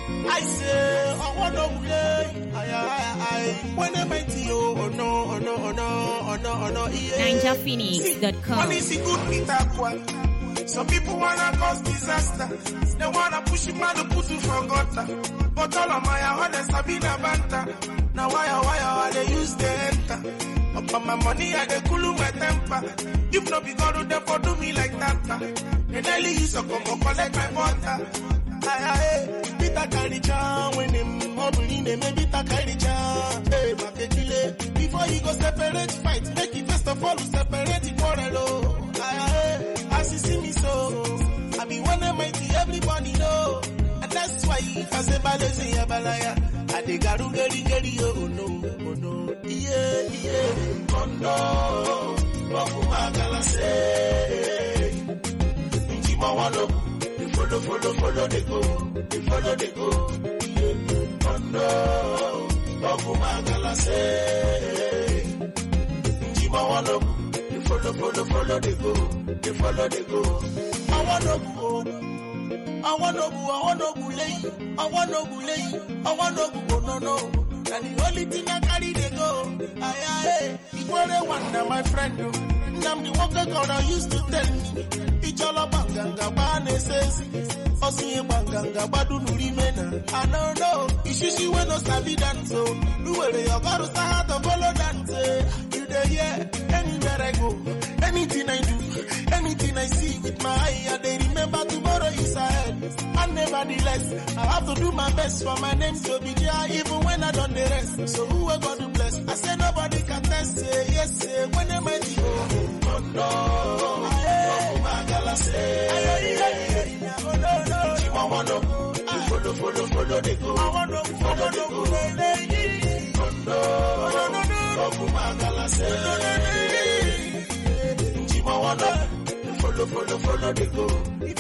I say, I want to play. I when I met you, oh no, yeah. NinjaPhoenix.com. One is a good meter. Some people wanna cause disaster. They wanna push him out to put you for gutter. But all of my honest have been a banter. Now why they use the enter? Up on my money, I dey cool my temper. If no be God, they for do me like that. They nearly use to come collect my butter. Aye, Peter carry charm when him hobbling, they maybe carry charm. Hey, Makekile, before you go separate fight, make it first of all separate the quarrel. Aye, as you see me so, I be one of mighty, everybody know. And that's why if I say balezi yabalaya, I dey garu geri oh no, yeah, oh no, wakuma gala say, injima wano. Follow they go, yeah. Oh no, Bakuma Gala say, Njima wano, follow they go. I wanna go, no. And the only thing I carry they go, aye, you wanna wonder my friend, I'm the walker God I used to tell me. It's all about Ganga says, Osi Banganga Badu Nurimena. I don't know, Ishishi when no Sabi dance, so do where you gotta start to follow dance. You there, yeah, anywhere I go, anything I do, anything I see with my eye, they remember tomorrow is ahead. And nevertheless, I have to do my best for my name to be clear, even when I don't the rest. So who are God to bless? I say nobody can test, say yes, say when am I the oh no, say, oh no, I wanna follow they go. I wanna follow they go. Follow they go.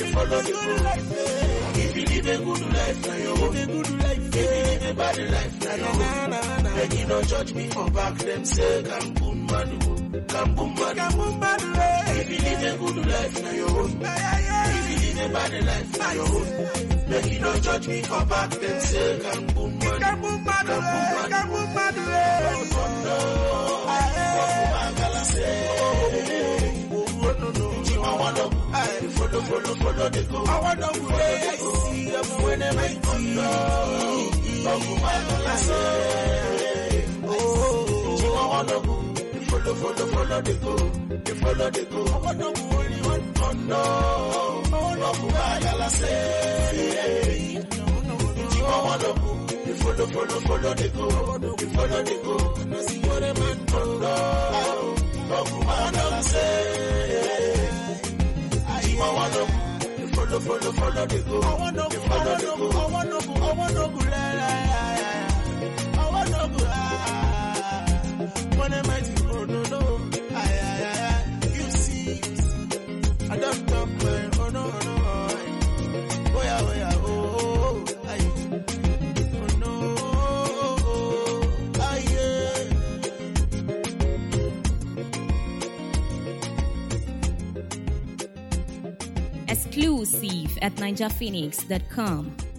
If you live a good life, now you live a good life. If you live a bad life, now you then you don't judge me for back. Them say, come boom madu. If you live a good life, now you if you live a bad life, now you then you don't judge me for back. Them say, come boom madu. Follow they go. I wanna go where I see them when I see. I wanna go. Follow they go. I wanna go only one. Oh no, I say. I wanna go. Follow they go. I see what a man. Oh no, I say. I wanna they go. I wanna go. When am I to go? No. You see, I don't talk, man. Oh no. Oh yeah. Oh no. Exclusive at NinjaPhoenix.com.